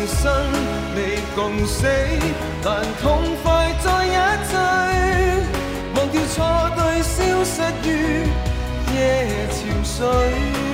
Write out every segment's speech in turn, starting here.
生你共死，但痛快在一起，忘掉錯對，消失於夜潮水。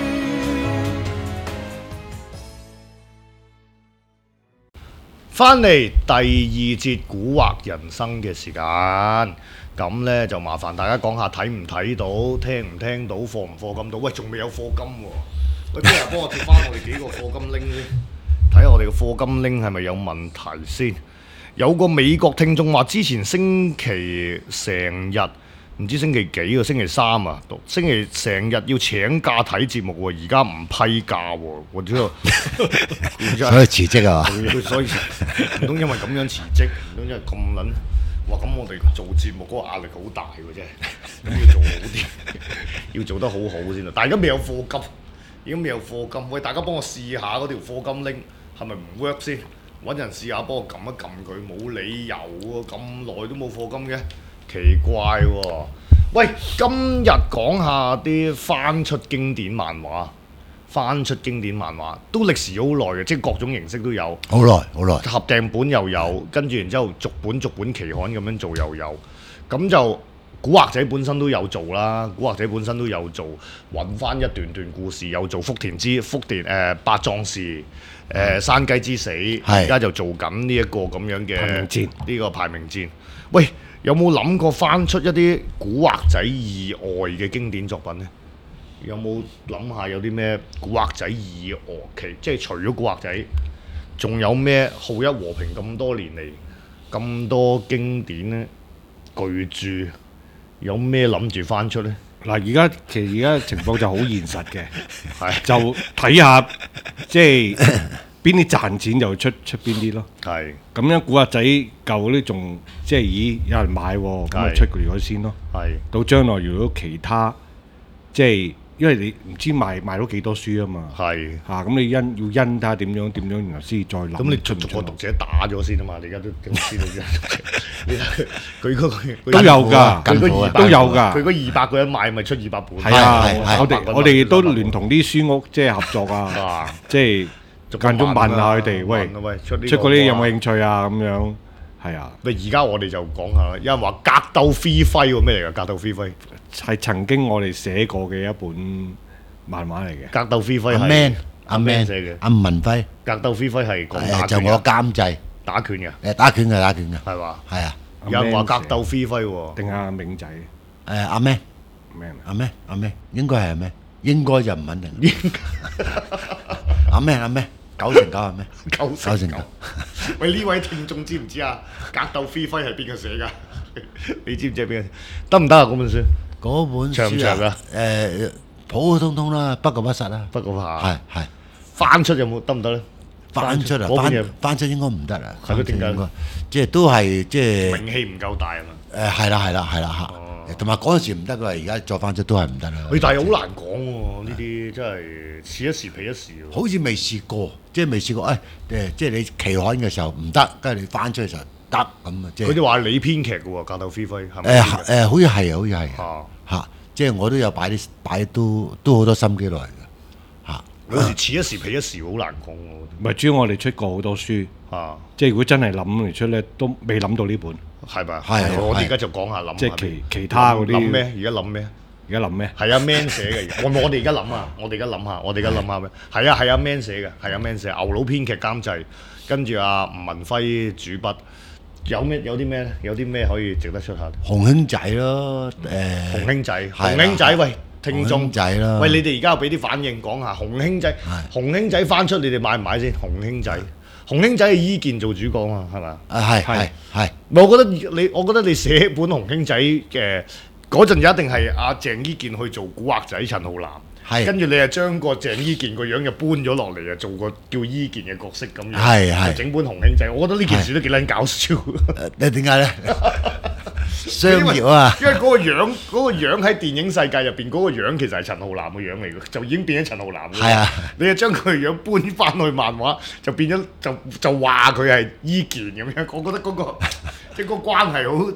翻嚟第二節古惑人生嘅時間，咁呢就麻煩大家講下睇唔睇到、聽唔聽到、課唔課金到？喂，仲未有課金喎！喂，邊人幫我貼翻我哋幾個課金 link 先？睇下我哋嘅課金 link 係咪有問題先？有個美國聽眾話，之前星期成日唔知星期幾喎，星期三啊，星期成日要請假睇節目喎，而家唔批假喎，我知道。 所以辭職啊嘛？ 所以唔通因為咁樣辭職？唔通因為咁撚？哇！咁我哋做節目嗰個壓力好大喎，真係。咁要做好啲，要做得好好先啊！但係而家未有課金，而家未有課金。喂，大家幫我試下嗰條課金 link 係咪唔 work 先？揾人試下幫我撳一撳佢，冇理由喎，咁耐都冇課金嘅，奇怪喎。喂，今日講下啲翻出經典漫畫。翻出經典漫畫都歷時好耐嘅，即係各種形式都有。 好耐，好耐。 合訂本又有，跟住然之後逐本期刊咁樣做又有。咁就古惑仔本身都有做啦，古惑仔本身都有做，揾翻一段段故事，有做福田八壯士，山雞之死，而家就做緊呢一個咁樣嘅排名戰， 呢個排名戰。喂，有冇諗過翻出一啲古惑仔以外嘅經典作品呢？有冇諗下有啲咩古惑仔以外即係除咗古惑仔，仲有咩好一和平咁多年嚟咁多經典呢？巨著有咩諗住翻出呢？ 嗱，而家情況就好現實嘅， 係就睇下即係邊啲賺錢就出邊啲咯。 係咁樣古惑仔舊嗰啲仲即係咦有人買喎，咁咪出佢先咯。 係到將來如果其他即係因為你唔知賣到幾多書啊嘛。係嚇，咁你要因睇下點樣，然後先再諗。 咁你逐個讀者打咗先啊嘛！你而家都點知道啫？佢嗰個都有㗎， 佢嗰都有㗎。 佢嗰200個人買咪出200本。 係啊，我哋都聯同啲書屋即係合作啊，即係間中問下佢哋，喂出嗰啲有冇興趣啊？咁樣係啊。 喂，而家我哋就講下啦。有人話格鬥飛輝喎，咩嚟㗎？格鬥飛輝係曾經我哋寫過嘅一本漫畫嚟嘅。 格鬥飛輝係阿 Man 寫嘅。 阿吳文輝。 格鬥飛輝係講打拳嘅。 就我監製。 打拳嘅。 打拳嘅。 係嘛？ 係啊。 有人話格鬥飛輝喎。 定阿明仔？ 阿 Man。阿 Man 應該係阿 Man，應該就唔肯定。阿 Man 9成9係咩？9成9。 喂，呢位聽眾知唔知啊？格鬥飛輝係邊個寫㗎？你知唔知係邊個？得唔得啊？嗰本書？ 嗰本書長唔長啊？ 普普通通啦，不過不實啦。 不過係翻出有冇得唔得咧？ 翻出啊！翻出應該唔得啊！ 係咯，點解？ 即係都係即係名氣唔夠大啊嘛。 係啦嚇。同埋嗰陣時唔得㗎，而家再翻出都係唔得啦。 但係好難講喎，呢啲真係此一時彼一時喎。 好似未試過，即係未試過。即係你期刊嘅時候唔得，跟住你翻出嘅時候得咁啊！即係佢哋話你編劇嘅喎，格鬥飛輝係咪？好似係嚇，即係我都有擺都好多心機落嚟嘅嚇。 有時此一時彼一時好難講喎。 唔係，主要我哋出過好多書嚇， 即係如果真係諗嚟出咧，都未諗到呢本。 係咪？ 係我哋而家就講下諗。 即係其他嗰啲。 諗咩？而家諗咩？ 而家諗咩？ 係阿 Man 寫嘅。我哋而家諗啊！我哋而家諗下咩？係阿 Man 寫嘅，係阿 Man 寫。牛佬編劇監製，跟住阿吳文輝主筆。有啲咩咧？有啲咩可以值得出下？ 紅兄仔咯， 紅兄仔，喂，聽眾仔啦， 喂，你哋而家俾啲反應講下紅兄仔翻出，你哋買唔買先？紅兄仔係伊健做主角嘛，係嘛？ 係。 我覺得你寫本紅兄仔嘅嗰陣，一定係阿鄭伊健去做古惑仔陳浩南，跟住你係將個鄭伊健個樣就搬咗落嚟啊，做個叫伊健嘅角色咁樣，整本紅兄仔。我覺得呢件事都幾撚搞笑。 你點解咧？商業啊！ 因為嗰個樣喺電影世界入邊嗰個樣其實係陳浩南嘅樣嚟嘅，就已經變咗陳浩南。 係啊！ 你係將佢個樣搬翻去漫畫，就變咗就話佢係伊健咁樣。我覺得嗰個即係個關係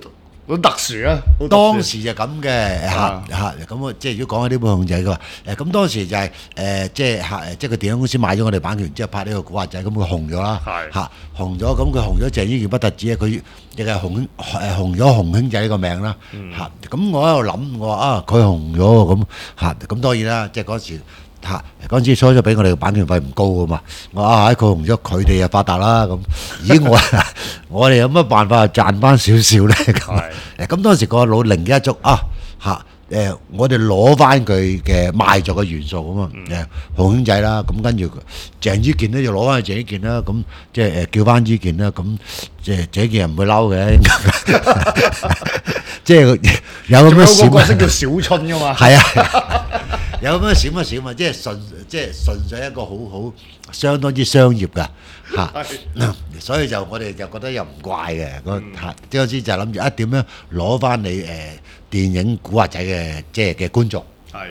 好特殊啊！好特殊當時就咁嘅咁我即係如果講起呢本熊仔嘅話，咁當時就係即係個電影公司買咗我哋版權之後拍呢個古惑仔，咁佢紅咗啦，紅咗，咁佢紅咗鄭伊健不特止啊，佢亦係紅咗熊兄仔呢個名啦，咁我喺度諗，我話佢紅咗咁當然啦，即係嗰時。嗰陣時初初俾我哋嘅版權費唔高噶嘛，我佢紅咗，佢哋就發達啦咁。咦我哋有乜辦法賺翻少少咧？咁當時個老靈機一觸我哋攞翻佢嘅賣座嘅元素啊嘛，熊兄仔啦，咁跟住鄭伊健咧就攞翻去鄭伊健啦，咁即係叫翻伊健啦，咁即係鄭伊健唔會嬲嘅，即係有咁嘅小角色叫小春噶嘛， 係啊。有咁樣閃一閃啊！即係純粹一個好相當之商業㗎所以我哋就覺得又唔怪嘅即係嗰時就諗住點樣攞翻你電影古惑仔嘅嘅觀眾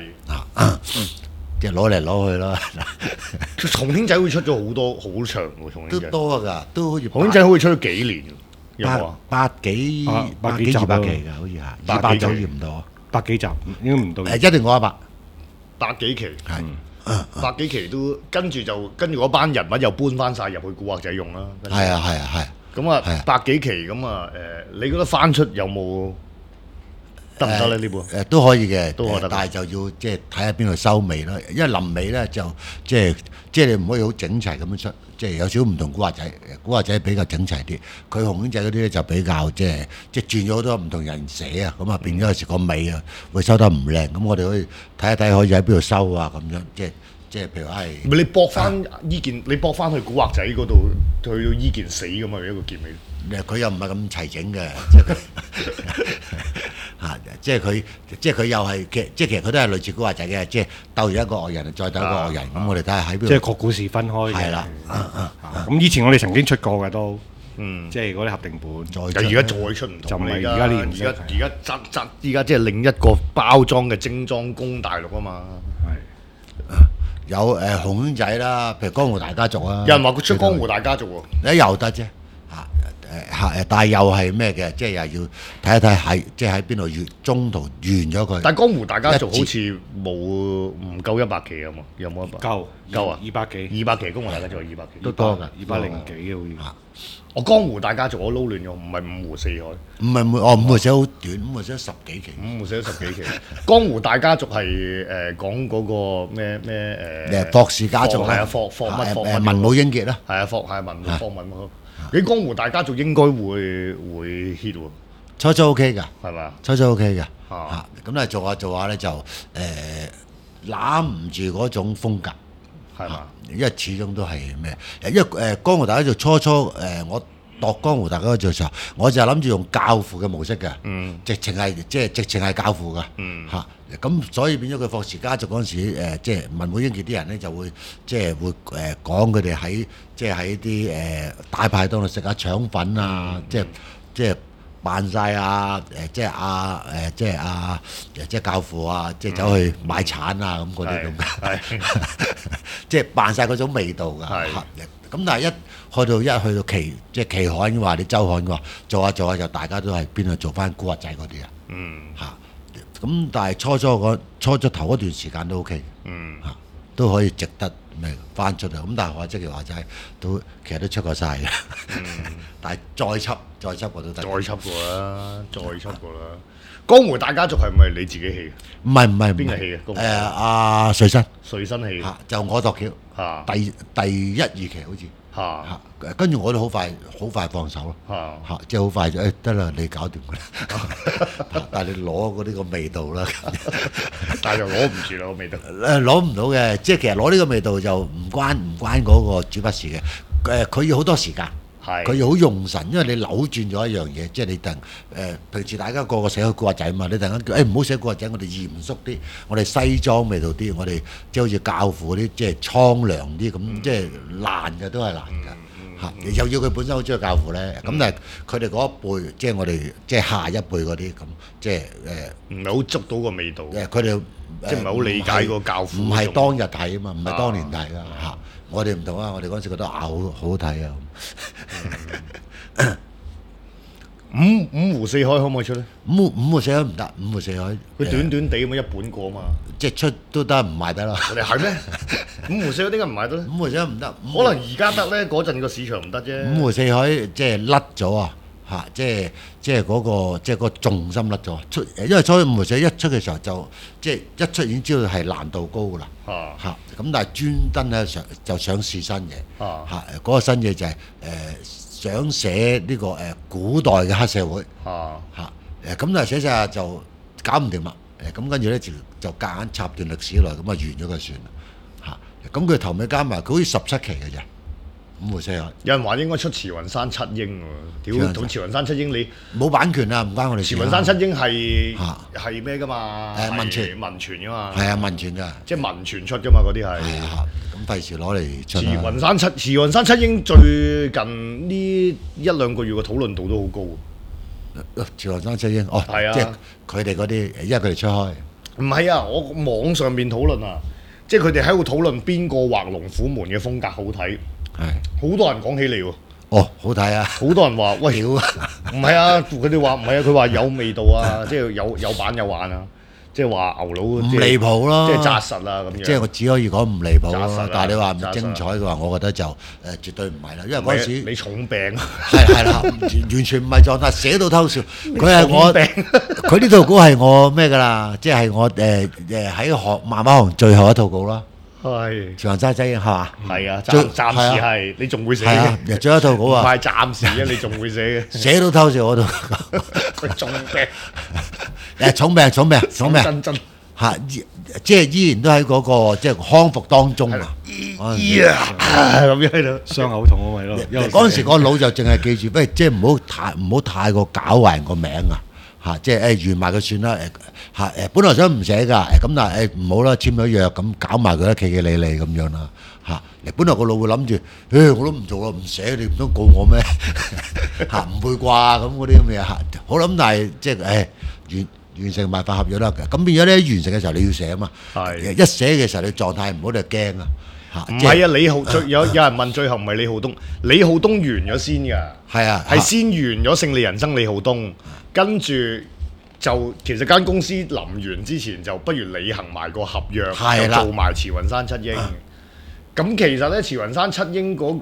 即係攞嚟攞去咯。 熊兄仔會出咗好多好長喎，熊兄仔都多㗎，都好似熊兄仔好似出咗幾年，有冇啊？ 百幾200期㗎，好似係200集好似唔到 ，100幾集應該唔到。 一定過100。 百幾期百幾期都跟住嗰班人物又搬翻晒入去古惑仔用啦。 係啊。 咁啊，百幾期咁啊你覺得翻出有冇得唔得咧？呢本都可以嘅， 都可得， 但係就要即係睇下邊度收尾啦。因為臨尾咧就即係你唔可以好整齊咁樣出，即係有少少唔同古惑仔。古惑仔比較整齊啲，佢熊兄仔嗰啲咧就比較即係轉咗好多唔同人寫啊，咁啊變咗有時個尾啊會收得唔靚。咁我哋可以睇一睇，可以喺邊度收啊咁樣，即係譬如係。 唔係你駁翻伊健，你駁翻去古惑仔嗰度，去到伊健死咁啊一個結尾。 佢又唔係咁齊整嘅，即係佢又係其實佢都係類似古惑仔嘅，即係鬥完一個惡人，再鬥一個惡人。咁我哋睇下喺邊度。 即係個故事分開嘅。係啦。咁以前我哋曾經出過嘅都，即係嗰啲合訂本。 而家再出唔同。 就唔係而家呢件。 而家即係另一個包裝嘅精裝攻大陸啊嘛。 有熊兄仔啦，譬如江湖大家族啊。 有人話佢出江湖大家族喎。 你又得啫。但係又係咩嘅？即係又要睇一睇喺即係喺邊度中途完咗佢。 但係江湖大家族好似唔夠100期啊嘛？有冇100？夠啊 ！200幾江湖大家族係200期， 都多㗎 ，200幾好似。 我江湖大家族我撈亂咗，唔係五湖四海。 唔係五湖寫好短，五湖寫咗10幾期。 五湖寫咗10幾期。江湖大家族係講嗰個咩霍氏家族係啊，霍乜文武英傑啦。 係啊，霍文你江湖大家族應該會 hit 喎。 初初 OK 㗎， 係咪？ 初初 OK 㗎。咁咧做下咧就攬唔住嗰種風格。 係嘛？ 因為始終都係咩？因為江湖大家族初我度江湖大家族嘅時候，我就諗住用教父嘅模式嘅，直情係教父㗎，咁所以變咗佢霍氏家族嗰陣時，即係文武英傑啲人咧就會會講佢哋喺啲大排檔度食下腸粉啊，即係扮晒即係教父啊，即係走去買橙啊咁嗰啲咁嘅，即係扮晒嗰種味道㗎。咁但係去到期刊嘅話，你週刊嘅話，做下就大家都係邊度做翻古惑仔嗰啲啊。咁但係初頭嗰段時間都 OK，都可以值得翻出嚟。咁但係我即係話齋其實都出過晒嘅，但係再輯過都得。 再輯過啦。江湖大家族係咪你自己戲？ 唔係邊個戲嘅？ 阿瑞新戲， 就我度橋，第1、2期好似，跟住我都好快放手咯，即係好快就得啦，你搞掂佢啦。但係你攞嗰啲個味道啦， 但係就攞唔住啦個味道。 攞唔到嘅，即係其實攞呢個味道就唔關嗰個主筆事嘅，佢要好多時間。佢要好用神，因為你扭轉咗一樣嘢，即係你突平時大家個寫古惑仔嘛，你突然間唔好寫古惑仔，我哋嚴肅啲，我哋西裝味道啲，我哋即係好似教父嗰啲，即係蒼涼啲咁，即係難嘅都係難㗎又要佢本身好中意教父咧，咁但係佢哋嗰一輩，即係我哋即係下一輩嗰啲咁，即係唔係好捉到個味道。 佢哋即係唔係好理解個教父。 唔係當日睇啊嘛，唔係當年睇㗎我哋唔同啊！我哋嗰陣時覺得好好睇啊！ 五湖四海可唔可以出咧？ 五湖四海唔得，五湖四海佢短短地咁樣一本過嘛。 即係出都得，唔賣得啦。 我哋係咩？五湖四海點解唔賣得咧？ 五湖四海唔得， 可能而家得咧，嗰陣個市場唔得啫。 五湖四海即係甩咗啊！嚇，即係嗰個重心甩咗出，因為初五湖四海一出嘅時候即係一出已經知道係難度高噶啦。嚇咁但係專登咧就想試新嘢。嚇嗰個新嘢就係想寫呢個古代嘅黑社會。嚇咁但係寫下就搞唔掂啦。咁跟住咧就夾硬插段歷史落，咁啊完咗佢算啦。嚇咁佢頭尾加埋，佢好似17期嘅啫。五湖四海， 有人話應該出慈雲山七英喎，屌同慈雲山七英你冇版權啊，唔關我哋事。 慈雲山七英係咩噶嘛？ 文傳噶嘛？ 係啊，文傳㗎， 即係文傳出噶嘛嗰啲係。 咁費事攞嚟出。 慈雲山七英最近呢一兩個月嘅討論度都好高。 慈雲山七英係啊， 即係佢哋嗰啲，因為佢哋出開。 唔係啊，我網上面討論啊，即係佢哋喺度討論邊個畫龍虎門嘅風格好睇。好多人講起你喎。 好睇啊！ 好多人話喂，唔係啊，佢哋話唔係啊，佢話有味道啊，即係有板有眼啊，即係話牛佬唔離譜咯， 即係紮實啊咁樣。 即係我只可以講唔離譜咯，但係你話唔精彩嘅話，我覺得就絕對唔係啦，因為嗰陣時你重病係啦，完全唔係狀態，寫到偷笑。佢係我佢呢套稿係我咩㗎啦？即係我喺漫畫行最後一套稿啦。 係慈雲山七英係嘛？ 係啊，暫時係你仲會寫嘅。 最後一套稿啊！ 唔係暫時啊，你仲會寫嘅。 寫到偷笑嗰度。 佢重病。 重病。 真嚇！即係依然都喺嗰個即係康復當中啊！ 咁樣喺度， 傷口痛啊咪咯。 嗰陣時個腦就淨係記住，不如即係唔好太過搞壞人個名啊！嚇！即係完埋佢算啦嚇本來想唔寫㗎咁，但係唔好啦，簽咗約咁搞埋佢啦，企企理理咁樣啦嚇。本來個腦會諗住，我都唔做啦，唔寫你唔通告我咩嚇？唔會啩咁嗰啲咁嘅嚇。好啦咁，但係即係完成埋份合約啦。咁變咗咧，完成嘅時候你要寫啊嘛。一寫嘅時候你狀態唔好就驚啊嚇。 唔係啊，有人問最後唔係李浩東，李浩東完咗先㗎。係啊，係先完咗勝利人生李浩東，跟住就其實間公司臨完之前就不如履行埋個合約，就做埋慈雲山七英。咁其實咧，慈雲山七英嗰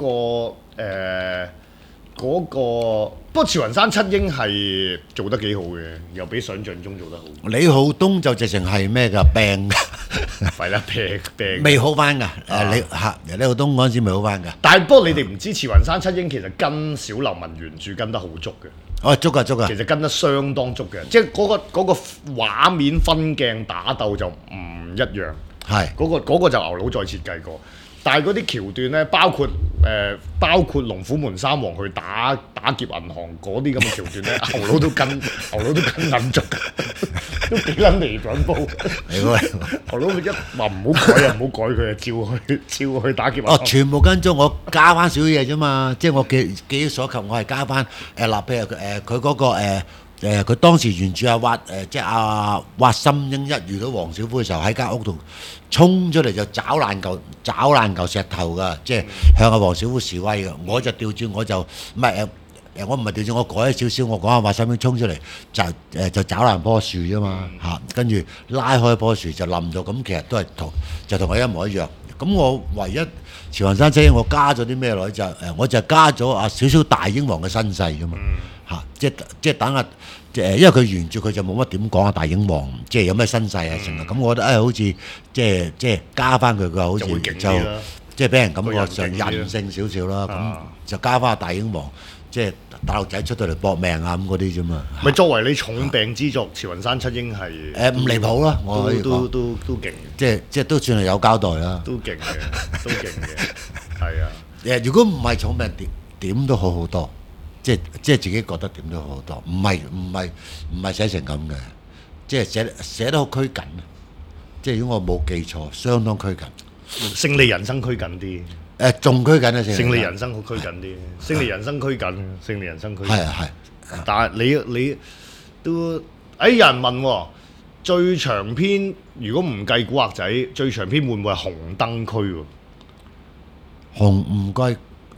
個不過慈雲山七英係做得幾好嘅，又比想像中做得好。 李浩東就直情係咩㗎？病㗎， 係啦，病未好翻㗎。李浩東嗰陣時未好翻㗎。 但係不過你哋唔知慈雲山七英其實跟小流氓原著跟得好足嘅。 足㗎。 其實跟得相當足嘅，即係嗰個畫面分鏡打鬥就唔一樣。係嗰個就牛佬再設計過。但係嗰啲橋段咧，包括龍虎門三王去打劫銀行嗰啲咁嘅橋段咧，牛佬都跟緊足，都幾撚離譜煲。牛佬一話唔好改啊，唔好改佢啊，照去打劫銀行。 全部跟足，我加翻少少嘢啫嘛，即係我記憶所及，我係加翻譬如佢嗰個佢當時原著即係挖心英一遇到黃小虎嘅時候，喺間屋度衝出嚟就找爛嚿石頭㗎，即係向阿黃小虎示威㗎。我就調轉，我就唔係我唔係調轉，我改咗少少，我講下挖心英衝出嚟就找爛棵樹啫嘛嚇，跟住拉開棵樹就冧咗，咁其實都係同佢一模一樣。咁我唯一慈雲山七英我加咗啲咩落去我就加咗少少大英皇嘅身世㗎嘛嚇，即係等下。因為佢原著佢就冇乜點講大英皇，即係有咩身世啊成啊，咁我覺得好似即係加翻佢好似就即係俾人感覺上韌性少少啦，咁就加翻大英皇，即係大陸仔出到嚟搏命啊咁嗰啲啫嘛。 咪作為你重病之作，慈雲山七英係唔離譜啦，我可以講都勁， 即係都算係有交代啦。 都勁嘅，係啊。 如果唔係重病點都好好多。即係自己覺得點都好多，唔係寫成咁嘅，即係寫得好拘謹。即係如果我冇記錯，相當拘謹。 勝利人生拘謹啲。 仲拘謹啊！ 勝利人生好拘謹啲。勝利人生拘謹，勝利人生拘謹。 係。 但係你都有人問喎，最長篇如果唔計古惑仔，最長篇會唔會係紅燈區喎？ 唔計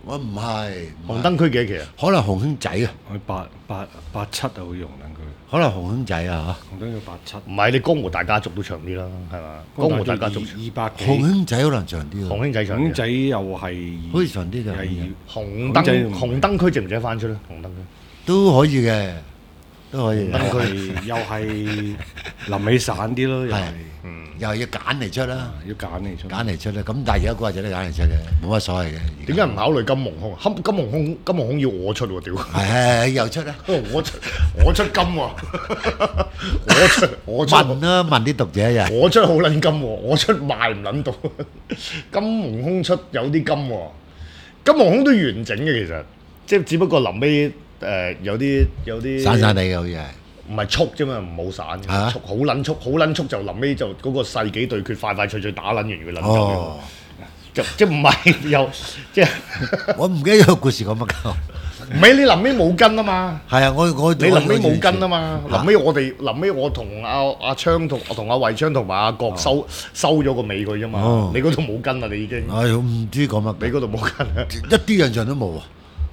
我唔係紅燈區幾多期啊？ 可能紅興仔啊， 佢87啊，好似紅燈區。 可能紅興仔啊紅燈區87。 唔係，你江湖大家族都長啲啦，係嘛？江湖大家族 200幾。 紅興仔可能長啲喎。 紅興仔長啲。 紅興仔又係好似長啲㗎。 紅燈區值唔值得翻出咧？紅燈區都可以嘅，都可以。 又係臨尾散啲咯，又係。 又係要揀嚟出啦， 要揀嚟出啦。咁但係而家嗰日就都揀嚟出嘅，冇乜所謂嘅。 點解唔考慮金蒙空？金蒙空要我出喎，屌！ 係又出啦， 我出金喎，我出問啦，問啲讀者呀。 我出好撚金喎，我出賣唔撚到。金蒙空出有啲金喎，金蒙空都完整嘅其實，即係只不過臨尾有啲散散地嘅好似係。 唔係速啫嘛，唔好散嘅，速好撚速就臨尾就嗰個世紀對決快脆打撚完佢撚走嘅，即唔係又即係我唔記得個故事講乜鳩。 唔係你臨尾冇跟啊嘛。 係啊，我你臨尾冇跟啊嘛。臨尾我同阿昌同阿衛昌同埋阿國收咗個尾佢啫嘛。你嗰度冇跟啊，你已經。 唔知講乜。 你嗰度冇跟啊？ 一啲印象都冇啊！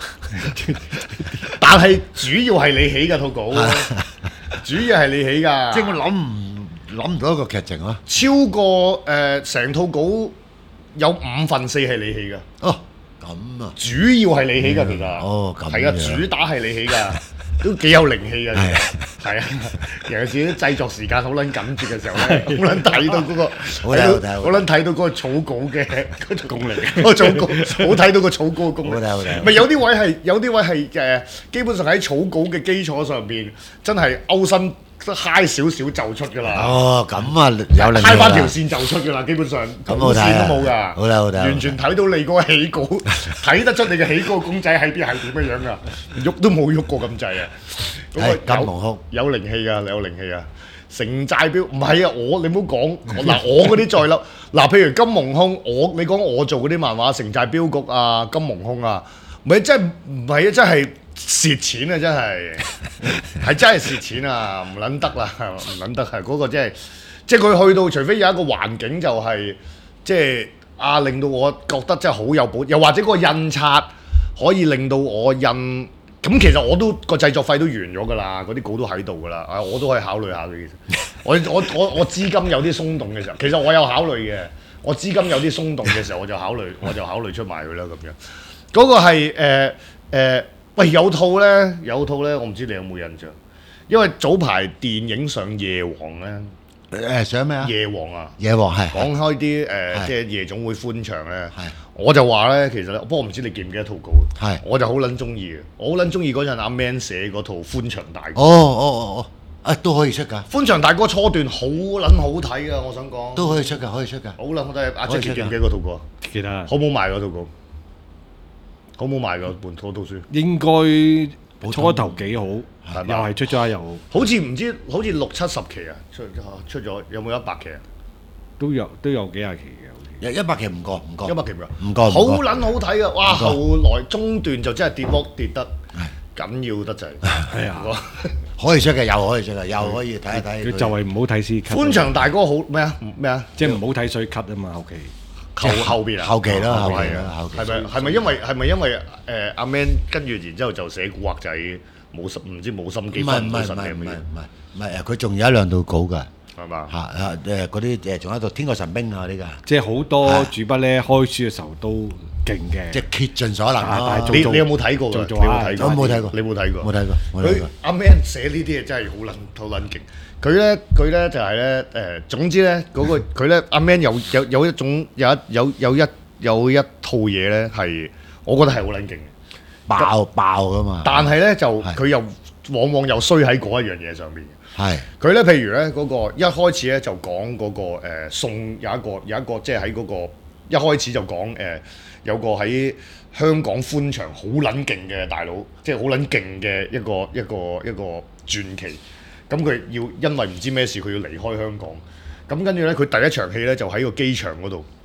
但係主要係你起㗎套稿，主要係你起㗎。 即係我諗唔到一個劇情啊！ 超過成套稿有5/4係你起㗎。 哦，咁啊！ 主要係你起㗎，其實。 哦，咁。 係啊，主打係你起㗎，都幾有靈氣㗎。係啊，尤其是啲製作時間好撚緊絀嘅時候咧，好撚睇到嗰個，好撚睇到嗰個草稿嘅嗰種功力，個草稿好睇到個草稿嘅功力。 好睇。 咪有啲位係基本上喺草稿嘅基礎上邊，真係勾身揩少少就出㗎啦。 哦，咁啊，有靈氣。 揩翻條線就出㗎啦，基本上咁好睇啊！ 線都冇㗎。 好睇。 完全睇到你嗰個起稿，睇得出你嘅起稿公仔喺邊係點樣㗎，喐都冇喐過咁滯啊！ 金蒙空有靈氣㗎，你有靈氣啊！城寨標唔係啊，你唔好講嗱，我嗰啲再嬲嗱，譬如金蒙空，你講我做嗰啲漫畫城寨標局啊，金蒙空啊，唔係真係唔係啊，真係蝕錢啊，真係真係蝕錢啊，唔撚得啦，唔撚得係嗰個真係，即係佢去到，除非有一個環境就係即係令到我覺得真係好有保，又或者嗰個印刷可以令到我印。咁其實我都個製作費都完咗㗎啦，嗰啲稿都喺度㗎啦，我都可以考慮下嘅。其實我資金有啲鬆動嘅時候，其實我有考慮嘅。我資金有啲鬆動嘅時候，我就考慮出賣佢啦咁樣。嗰個係喂有套咧，我唔知你有冇印象，因為早排電影上夜王咧。 上咩啊？ 夜王啊！ 夜王係講開啲即係夜總會歡場咧。我就話咧，其實不過唔知你記唔記得套稿？我就好撚中意嘅，我好撚中意嗰陣阿 Man 寫嗰套歡場大歌。 哦，都可以出㗎。 歡場大歌初段好撚好睇㗎，我想講。 都可以出㗎， 好撚好睇。阿 Jacky 記唔記得嗰套歌？ 記得。 好冇賣嗰套稿？好冇賣㗎本套書？ 應該初頭幾好，又係出咗又好似唔知好似60-70期啊，出咗有冇100期啊？ 都有幾廿期嘅。 100期唔過 ，100期唔過， 好撚好睇㗎！哇，後來中段就真係跌得緊要得滯。 係啊， 可以出嘅，又可以出嘅，又可以睇一睇。 佢就係唔好睇 C cut。 歡場大哥好咩啊？ 即係唔好睇水 cut 啊嘛，後期。 後邊啊？ 後期啦，後期。 係咪因為阿 Man 跟住然之後就寫古惑仔冇心機分唔實嘅唔係佢仲有1-2套稿㗎。 係嘛？ 嗰啲仲有一套《天國神兵》啊，呢個即係好多主筆咧開書嘅時候都勁嘅， 即係竭盡所能。 你有冇睇過㗎？ 我冇睇過。 你冇睇過？ 冇睇過。 佢阿 Man 寫呢啲嘢真係好撚勁。佢咧就係咧總之咧佢咧阿 Man 有一種有一套嘢咧係我覺得係好撚勁嘅， 爆㗎嘛。 但係咧就佢又往往又衰喺嗰一樣嘢上邊。 係佢咧，譬如咧嗰個一開始咧就講嗰個送有一個即係喺嗰個一開始就講有個喺香港歡場好撚勁嘅大佬，即係好撚勁嘅一個傳奇。咁佢要因為唔知咩事，佢要離開香港。咁跟住咧，佢第一場戲咧就喺個機場嗰度，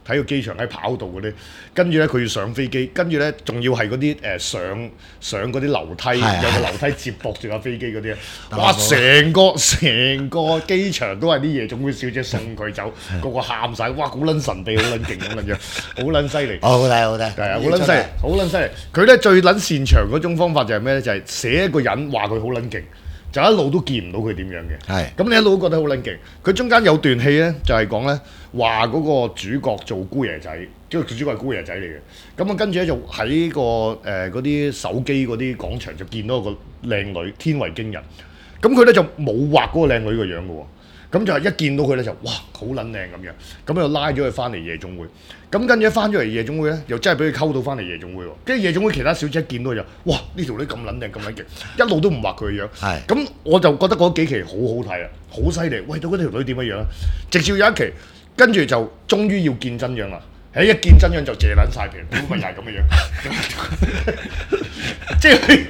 喺個機場喺跑道嗰啲，跟住咧佢要上飛機，跟住咧仲要係嗰啲上嗰啲樓梯，有個樓梯接駁住架飛機嗰啲啊！哇！成個機場都係啲夜總會小姐送佢走，個個喊晒，哇！好撚神秘，好撚勁咁樣，好撚犀利。 好睇好睇， 係啊，好撚犀利，好撚犀利。佢咧最撚擅長嗰種方法就係咩咧？就係寫一個人話佢好撚勁。就一路都見唔到佢點樣嘅， 係咁你一路都覺得好撚勁。佢中間有段戲咧，就係講咧話嗰個主角做姑爺仔，即係主角係姑爺仔嚟嘅。咁啊跟住咧就喺個嗰啲手機嗰啲廣場就見到個靚女，天為驚人。咁佢咧就冇畫嗰個靚女個樣嘅喎。咁就係一見到佢咧就哇好撚靚咁樣，咁就拉咗佢翻嚟夜總會。咁跟住一翻咗嚟夜總會咧，又真係俾佢溝到翻嚟夜總會喎。跟住夜總會其他小姐見到佢就哇呢條女咁撚靚咁撚勁，一路都唔畫佢嘅樣。 係。 咁我就覺得嗰幾期好好睇啊，好犀利。喂，到嗰條女點樣樣啊？直至有一期，跟住就終於要見真樣啦。一見真樣就謝撚晒皮，屌咪又係咁嘅樣。即係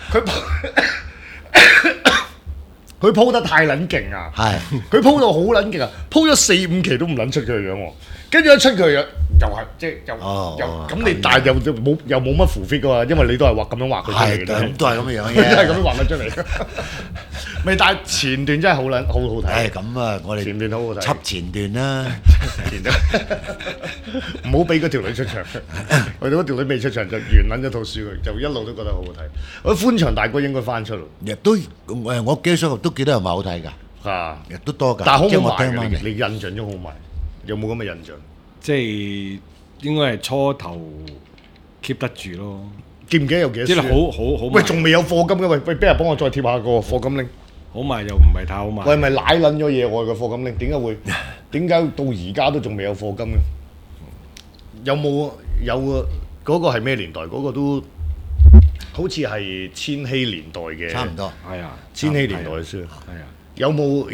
佢鋪得太撚勁啊！ 係， 佢鋪到好撚勁啊！鋪咗4-5期都唔撚出佢嘅樣喎，跟住一出佢嘅樣又係即係又咁你，但係又冇乜符 fit 噶嘛，因為你都係咁樣畫佢出嚟嘅啫， 都係咁嘅樣嘅， 都係咁樣畫佢出嚟。咪但係前段真係好好睇。 係咁啊！我哋前段好好睇， 輯前段啦， 前段唔好俾嗰條女出場，去到嗰條女未出場就完撚咗套書佢，就一路都覺得好好睇。我歡場大哥應該翻出嚟， 亦都我記得上都幾多人話好睇㗎， 嚇， 亦都多㗎。 但係好即係唔好賣嘅？ 我聽翻嚟， 你印象中好賣，有冇咁嘅印象？ 即係應該係初頭 keep 得住咯。 記唔記得有幾多書？ 即係好喂，仲未有課金嘅喂，俾人幫我再貼下個課金拎。 好賣又唔係太好賣。 喂，咪舐撚咗嘢我個課金拎，點解到而家都仲未有課金嘅？有嗰個係咩年代？嗰個都好似係千禧年代嘅， 差唔多。 係啊， 千禧年代嘅書。 係啊。 有冇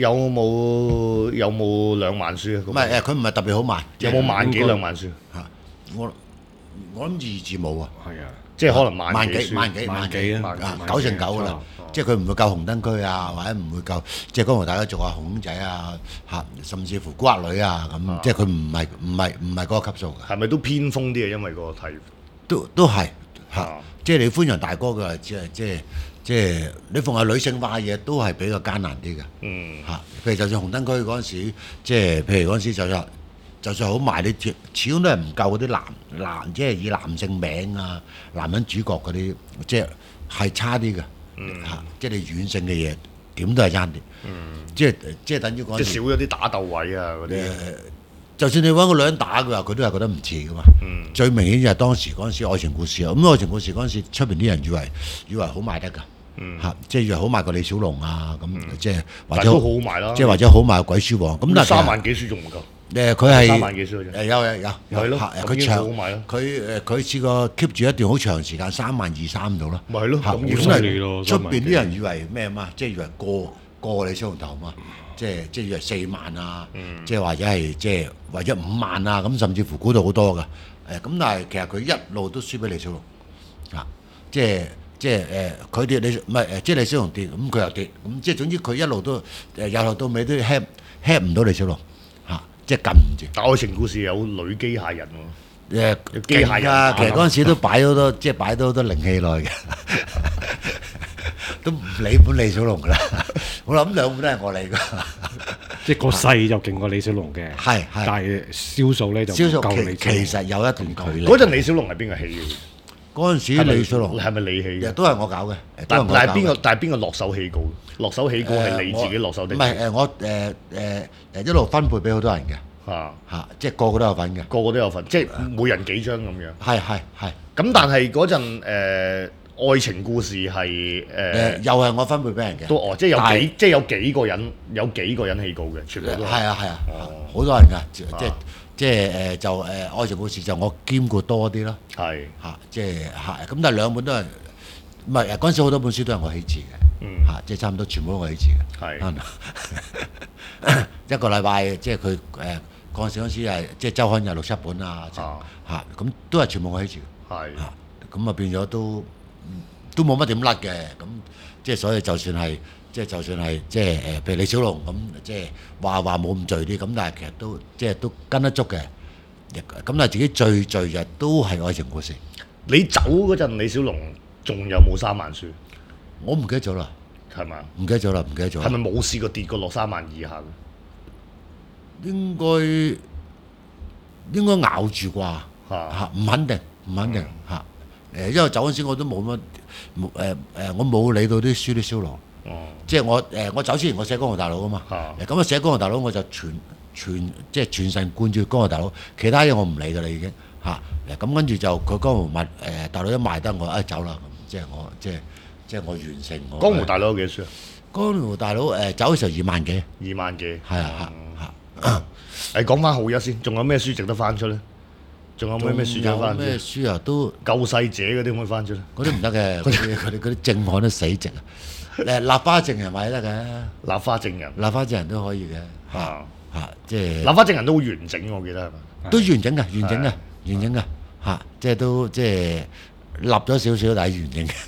2萬書啊？ 唔係佢唔係特別好賣。 有冇萬幾2萬書？ 嚇，我諗二字冇啊。 係啊， 即係可能萬幾啊，9成9㗎啦。即係佢唔會夠紅燈區啊，或者唔會夠即係剛才大家做下紅仔啊，嚇，甚至乎古惑女啊咁，即係佢唔係嗰個級數嘅。 係咪都偏鋒啲啊？因為個題都係嚇，即係你歡迎大哥嘅，即係你逢係女性化嘢都係比較艱難啲嘅。嚇，譬如就算紅燈區嗰陣時，即係譬如嗰陣時就算好賣，你始終都係唔夠嗰啲男即係以男性名啊，男人主角嗰啲，即係差啲嘅。嚇，即係你軟性嘅嘢點都係爭啲。即係等於嗰陣時即係少咗啲打鬥位啊嗰啲。 就算你揾個女人打嘅話，佢都係覺得唔似噶嘛。最明顯就係當時嗰陣時愛情故事啊。咁愛情故事嗰陣時出邊啲人以為好賣得㗎。嚇，即係以為好賣過李小龍啊咁，即係或者都好賣啦。 即係或者好賣過鬼書王。咁但係 3萬幾書仲唔夠？ 佢係 3萬幾書啫。 有。 係咯。 佢長佢試過 keep 住一段好長時間3.2到啦。 咪係咯。 咁犀利咯。 出邊啲人以為咩嘛？即係以為過李小龍頭嘛？即係以為4萬啊，即係或者係即係或者5萬啊，咁甚至乎估到好多㗎。咁但係其實佢一路都輸俾李小龍。嚇，即係佢跌你唔係即係李小龍跌，咁佢又跌，咁即係總之佢一路都由頭到尾都 hit 唔到李小龍。嚇，即係撳唔住。 但愛情故事有女機械人喎。 機械人啊，其實嗰陣時都擺咗好多，即係擺咗好多靈氣落去嘅。都唔理本李小龍㗎啦，我諗兩本都係我嚟㗎。 即係個勢就勁過李小龍嘅， 係， 但係銷數咧就夠李小龍。 其實有一段距離。 嗰陣李小龍係邊個起嘅？ 嗰陣時李小龍係咪你起嘅？ 都係我搞嘅。 但係邊個落手起稿？落手起稿係你自己落手定？ 唔係我一路分配俾好多人嘅。嚇，即係個個都有份嘅。 個個都有份，即係每人幾張咁樣。 係。 咁但係嗰陣愛情故事係又係我分配俾人嘅。 都即係有幾個人起稿嘅，全部都係啊，好多人㗎，即係就愛情故事就我兼顧多啲咯。係嚇，即係嚇咁，但係兩本都係唔係嗰陣時好多本書都係我起字嘅。嚇，即係差唔多全部都我起字嘅。係一個禮拜即係佢嗰陣時係即係週刊有6-7本啊。嚇咁都係全部我起字。係嚇咁啊，變咗都冇乜點甩嘅。咁即係所以就算係即係譬如李小龍咁，即係話冇咁醉啲咁，但係其實都即係都跟得足嘅。 咁但係自己最就都係愛情故事。 你走嗰陣，李小龍仲有冇3萬書？ 我唔記得咗啦， 係嘛？ 唔記得咗啦，唔記得咗。 係咪冇試過跌過落3萬以下嘅？ 應該咬住啩嚇， 唔肯定嚇。因為走嗰陣時我都冇乜我冇理到啲書啲銷路。即係我走之前我寫《江湖大佬》啊嘛。咁寫《江湖大佬》我就全神貫注《江湖大佬》，其他嘢我唔理㗎啦已經嚇。咁跟住就佢《江湖大佬》一賣得我走啦，即係我完成我。 江湖大佬有幾多書啊？ 江湖大佬走嘅時候2萬幾。 2萬幾。 係啊講翻浩一先，仲有咩書值得翻出咧？仲有咩書值得翻出？ 咩書啊？都救世者嗰啲可唔可以翻出咧？ 嗰啲唔得嘅，嗰啲正漢都死直啊！立花證人咪得嘅， 立花證人都可以嘅即係立花證人都好完整，我記得係咪？ 都完整嘅即係都即係立咗少少，但係完整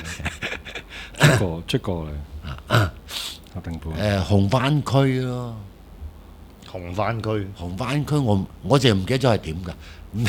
嘅。 出過啦，立定本。 紅番區咯， 紅番區我淨係唔記得咗係點㗎。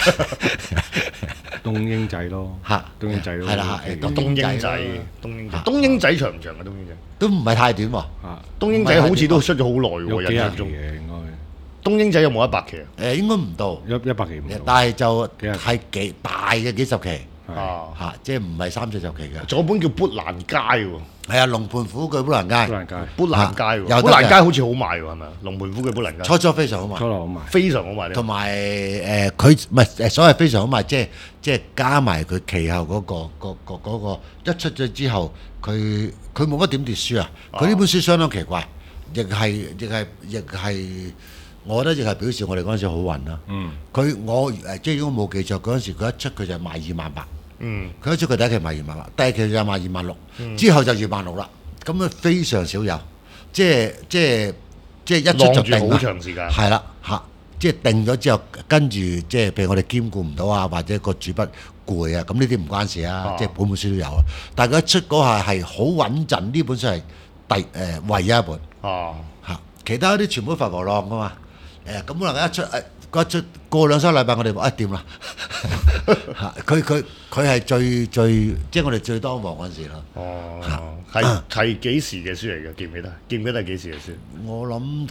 東英仔咯，東英仔咯， 係啦東英仔長唔長啊？東英仔都唔係太短喎。 東英仔好似都出咗好耐喎， 有印象中。 應該東英仔有冇100期啊？ 應該唔到 100期唔到， 但係就係幾大嘅幾十期即係唔係30-40期嘅。 仲有本叫《砵蘭街》喎。 係啊，龍盤虎踞砵蘭街。 砵蘭街喎，砵蘭街好似好賣喎，係咪啊？龍盤虎踞砵蘭街。 初非常好賣， 非常好賣。 同埋佢唔係所謂非常好賣，即係加埋佢其後嗰個一出咗之後，佢冇乜點跌書啊！佢呢本書相當奇怪，亦係，我覺得亦係表示我哋嗰陣時好運啦。我即係如果冇記錯嗰陣時，佢一出佢就賣2萬8。佢一出佢第一期賣2萬8，第二期就賣2萬6，之後就2萬6啦。咁啊非常少有，即係一出就定好長時間。 係啦即係定咗之後，跟住即係譬如我哋兼顧唔到啊，或者個主筆攰啊，咁呢啲唔關事啊，即係本書都有啊。但係佢一出嗰下係好穩陣，呢本書係唯一一本。其他啲全部發浮浪噶嘛。咁可能一出過2-3禮拜，我哋話掂啦。佢係最即係我哋最當忙嗰陣時咯。 係幾時嘅書嚟嘅？記唔記得？記唔記得係幾時嘅書？ 我諗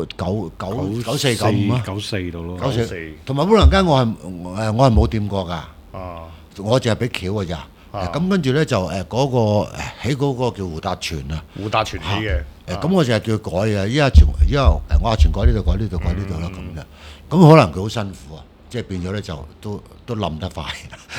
94、95啊 ，94度咯。 94同埋砵蘭街我係冇掂過㗎。我淨係俾橋㗎咋。咁跟住咧就嗰個起嗰個叫胡達全啊。 胡達全起嘅。 咁我淨係叫佢改嘅，依家我阿全改呢度改呢度改呢度啦咁嘅。咁可能佢好辛苦啊，即係變咗咧就都冧得快。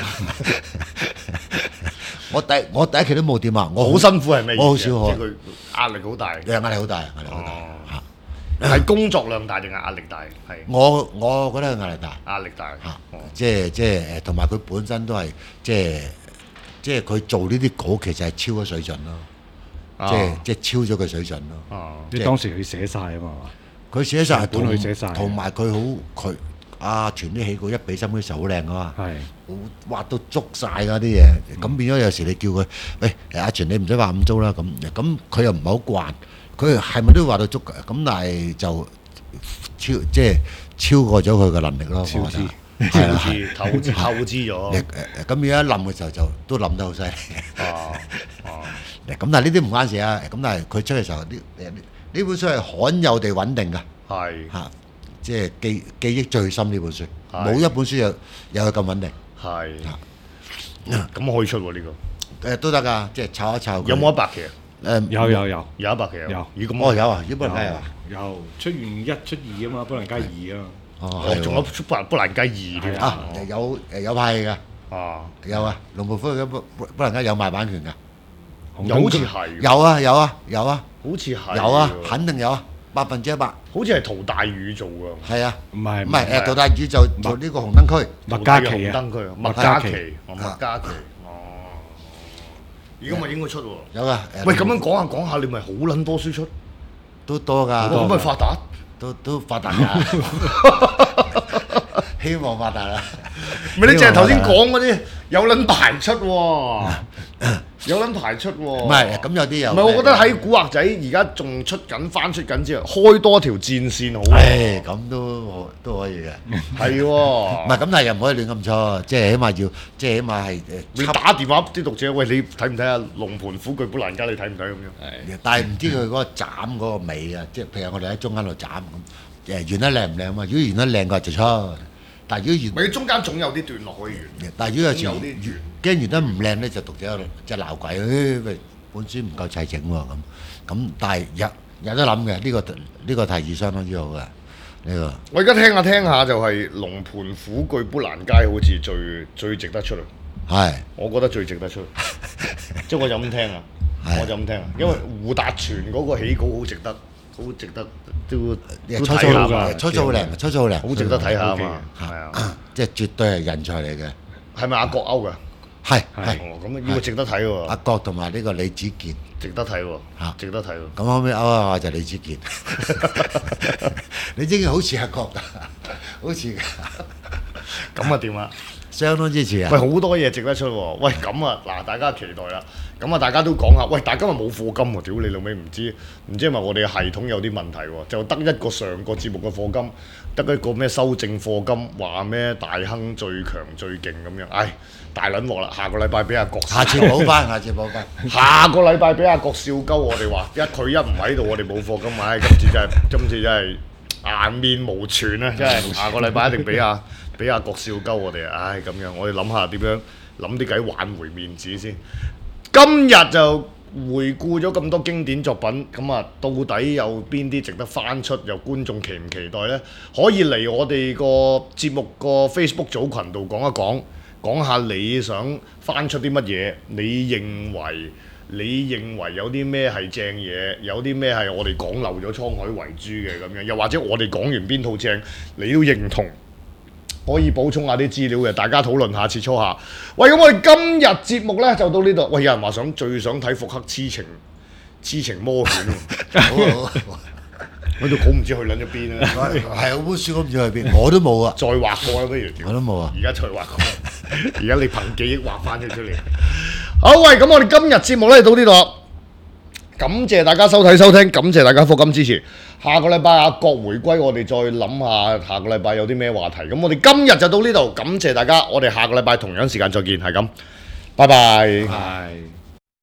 我第一期都冇掂啊！我好辛苦係咩意思？ 我好少即係佢壓力好大。 壓力好大。 係工作量大定係壓力大？係。 我覺得係壓力大。 壓力大。 即係同埋佢本身都係即係佢做呢啲稿其實係超咗水準咯。即係超咗佢水準咯。 你當時佢寫晒啊嘛？ 佢寫晒， 本佢寫晒， 同埋佢阿全啲起稿一俾心嗰時候好靚噶嘛，畫到足晒嗰啲嘢，咁變咗有時你叫佢，喂阿全你唔使畫咁足啦，咁佢又唔係好慣，佢係咪都畫到足㗎？咁但係就超過咗佢嘅能力咯， 超支， 透支咗。 咁而家冧嘅時候就都冧得好犀利。咁但係呢啲唔關事啊，咁但係佢出嘅時候呢本書係罕有地穩定㗎，即係記憶最深呢本書，冇一本書有佢咁穩定。 咁可以出喎呢個？都得㗎，即係炒一炒。 有冇100期啊？ 有 100期有。 咁有啊，要砵蘭街啊？ 有出完1出2啊嘛，砵蘭街2啊。 仲有出砵蘭街2添啊？有派㗎。有啊，龍盤虎踞砵蘭街有賣版權㗎。 好似係。 有啊。 好似係。 有啊，肯定有啊，100%。 好似係陶大宇做㗎。 係啊。 唔係陶大宇做呢個紅燈區。 麥嘉琪啊。 麥嘉琪。而家咪應該出喎。 有啊。 喂，咁樣講下，你咪好撚多書出？ 都多㗎。 咁咪發達？ 都發達㗎。 希望發達啦。 唔係你淨係頭先講嗰啲有撚排出喎，有撚排出喎。唔係咁有啲又唔係，我覺得喺古惑仔而家仲翻出緊之後，開多條戰線好。 誒，咁都可以嘅。 係喎。 唔係咁，但係又唔可以亂咁錯，即係起碼要，即係起碼係你打電話啲讀者，喂，你睇唔睇啊？龍盤虎踞砵蘭街，你睇唔睇咁樣？ 係。但係唔知佢嗰個斬嗰個尾啊，即係譬如我哋喺中間度斬咁，誒完得靚唔靚嘛？如果完得靚嘅話就出。但係如果完，中間總有啲段落可以完。 但係如果有時驚完得唔靚咧，就讀者就鬧鬼，喂，本書唔夠砌整喎咁。但係有得諗嘅，呢個提議相當之好嘅呢個。 我而家聽下就係龍盤虎踞砵蘭街，好似最值得出嚟。 係。 我覺得最值得出，即係我就咁聽啊，我就咁聽啊，因為胡達全嗰個起稿好值得。都初初好靚， 好值得睇下啊嘛，係啊， 即係絕對係人才嚟嘅。 係咪阿國歐㗎？ 係。 咁呢個值得睇喎。 阿國同埋呢個李子健， 值得睇喎，值得睇喎。 咁後尾歐就李子健，李子健好似阿國㗎，好似㗎。 咁啊點啊？ 相當支持啊！ 喂，好多嘢值得出喎。喂，咁啊嗱，大家期待啦。咁啊，大家都講下。喂，但係今日冇課金喎，屌你老味，唔知係咪我哋嘅系統有啲問題喎？就得一個上個節目嘅課金，得一個咩修正課金，話咩大亨最強最勁咁樣。唉，大撚鑊啦！下個禮拜俾阿國， 下次補翻。 下個禮拜俾阿國笑鳩我哋話，佢一唔喺度，我哋冇課金。唉，今次真係顏面無存啊！真係下個禮拜一定俾阿國笑鳩我哋啊！唉，咁樣我哋諗下點樣諗啲計挽回面子先。今日就回顧咗咁多經典作品，咁啊，到底有邊啲值得翻出？又觀眾期唔期待呢？可以嚟我哋個節目個 Facebook 組群度講一講，講下你想翻出啲乜嘢？你認為有啲咩係正嘢？有啲咩係我哋講漏咗滄海遺珠嘅咁樣？又或者我哋講完邊套正，你都認同？可以補充下啲資料嘅，大家討論下，切磋下。喂，咁我哋今日節目呢就到呢度。喂，有人話最想睇復刻痴情魔卷喎，我都好唔知去撚咗邊啦。 係本書都唔知去邊，我都冇啊。 再畫過啦，不如。 我都冇啊。 而家再畫過，而家你憑記憶畫翻出嚟。好，喂，咁我哋今日節目呢到呢度。感謝大家收睇收聽，感謝大家課金支持。下個禮拜阿國回歸，我哋再諗下下個禮拜有啲咩話題。咁我哋今日就到呢度，感謝大家，我哋下個禮拜同樣時間再見，係咁，拜拜。